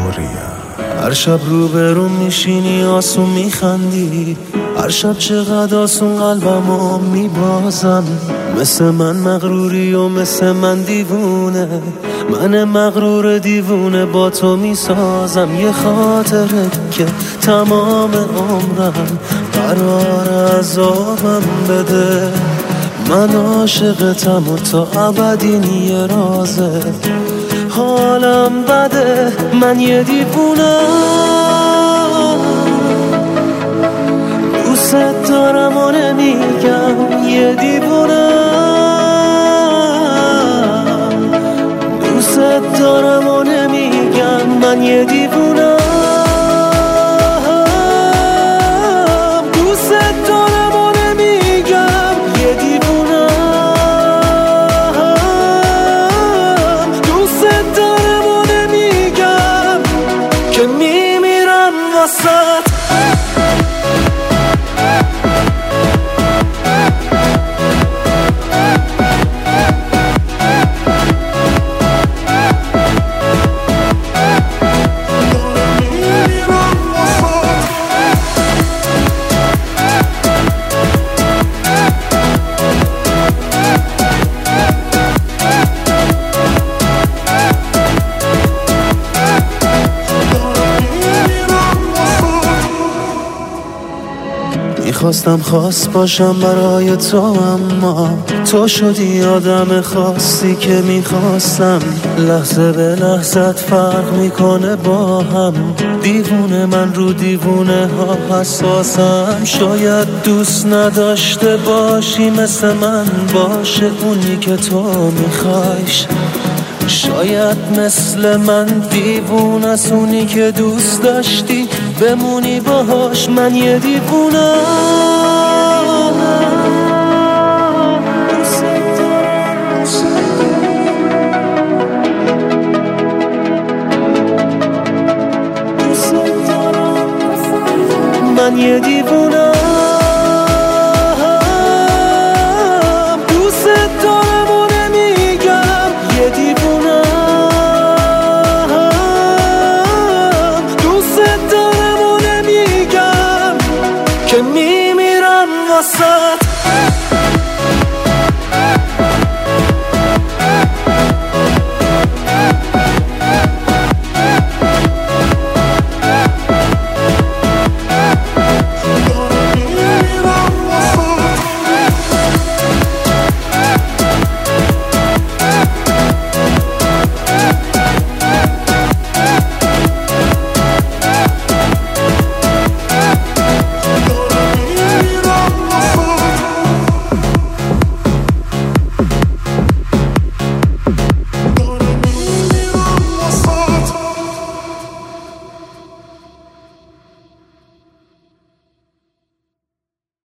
هر شب روبرون میشینی آسون میخندی، هر شب چقدر آسون قلبمو میبازم. مثل من مغروری و مثل من دیوونه، من مغرور دیوونه با تو میسازم. یه خاطره که تمام عمرم قرار عذابم بده. من عاشقتم و تا ابدی یه رازه، حالم بده، من یه دیوونم. دوست دارم و نمیگم، یه دیوونم. دوست دارم و نمیگم، من یه دیوونم. دوست دارم و نمیگم، یه دیوونم. دوست دارم و نمیگم که میمیرم واسه. میخواستم خاص باشم برای تو، اما تو شدی آدم خاصی که میخواستم. لحظه به لحظت فرق میکنه با هم. دیوونه من رو دیوونه ها حساسم. شاید دوست نداشته باشی مثل من باشه اونی که تو میخوایش. شاید مثل من دیوونه است اونی که دوست داشتی بمونی باهاش. من یه دیوونم.